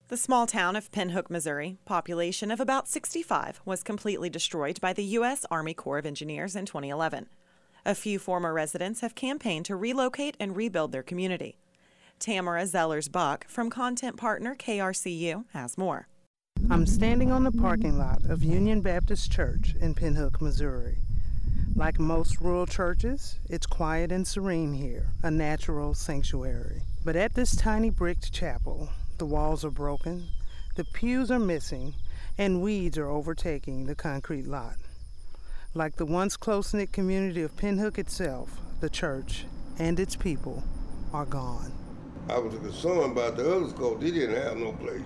The small town of Pinhook, Missouri, population of about 65, was completely destroyed by the U.S. Army Corps of Engineers in 2011. A few former residents have campaigned to relocate and rebuild their community. Tamara Zellers-Buck from content partner KRCU has more. I'm standing on the parking lot of Union Baptist Church in Pinhook, Missouri. Like most rural churches, it's quiet and serene here, a natural sanctuary. But at this tiny bricked chapel, the walls are broken, the pews are missing, and weeds are overtaking the concrete lot. Like the once close-knit community of Pinhook itself, the church and its people are gone. I was concerned about the other school. They didn't have no place,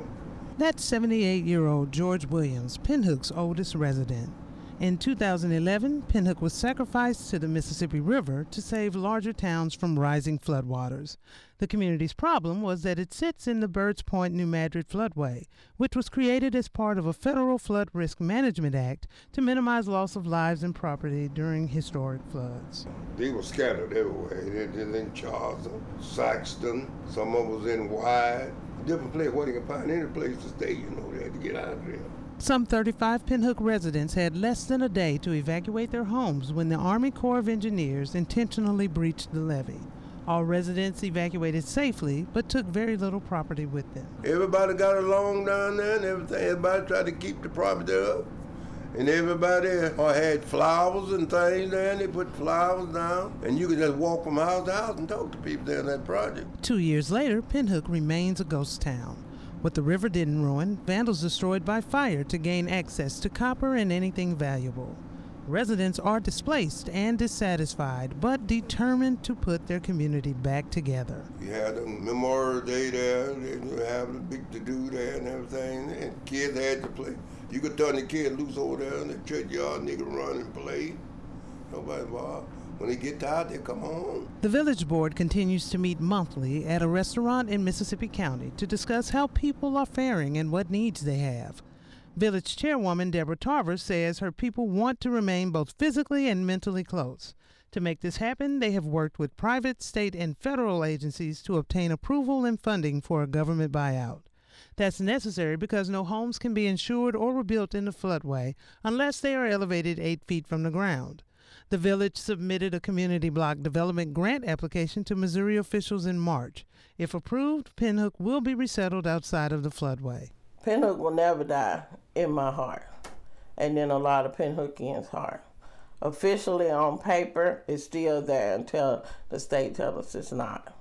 That's 78-year-old George Williams, Pinhook's oldest resident. In 2011, Pinhook was sacrificed to the Mississippi River to save larger towns from rising floodwaters. The community's problem was that it sits in the Birds Point, New Madrid floodway, which was created as part of a federal Flood Risk Management Act to minimize loss of lives and property during historic floods. They were scattered everywhere. They was in Charleston, Saxton, some of them was in Wide, different places where they could find any place to stay, they had to get out of there. Some 35 Pinhook residents had less than a day to evacuate their homes when the Army Corps of Engineers intentionally breached the levee. All residents evacuated safely, but took very little property with them. Everybody got along down there and everything. Everybody tried to keep the property up. And everybody had flowers and things there, and they put flowers down. And you could just walk from house to house and talk to people there in that project. 2 years later, Pinhook remains a ghost town. What the river didn't ruin, vandals destroyed by fire to gain access to copper and anything valuable. Residents are displaced and dissatisfied, but determined to put their community back together. You had a Memorial Day there, they have a big to-do there and everything, and kids had to play. You could turn the kids loose over there in the churchyard, and they could run and play. Nobody bothered. When they get tired, they come home. The Village Board continues to meet monthly at a restaurant in Mississippi County to discuss how people are faring and what needs they have. Village Chairwoman Deborah Tarver says her people want to remain both physically and mentally close. To make this happen, they have worked with private, state, and federal agencies to obtain approval and funding for a government buyout. That's necessary because no homes can be insured or rebuilt in the floodway unless they are elevated 8 feet from the ground. The village submitted a community block development grant application to Missouri officials in March. If approved, Pinhook will be resettled outside of the floodway. Pinhook will never die in my heart, and in a lot of Pinhookians' heart. Officially on paper, it's still there until the state tells us it's not.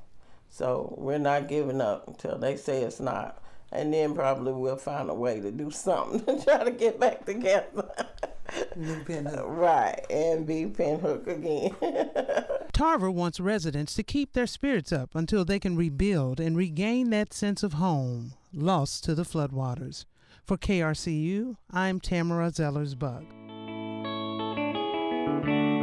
So we're not giving up until they say it's not. And then probably we'll find a way to do something to try to get back together. New Pinhook. Right, and be Pinhook again. Tarver wants residents to keep their spirits up until they can rebuild and regain that sense of home lost to the floodwaters. For KRCU, I'm Tamara Zellers-Buck.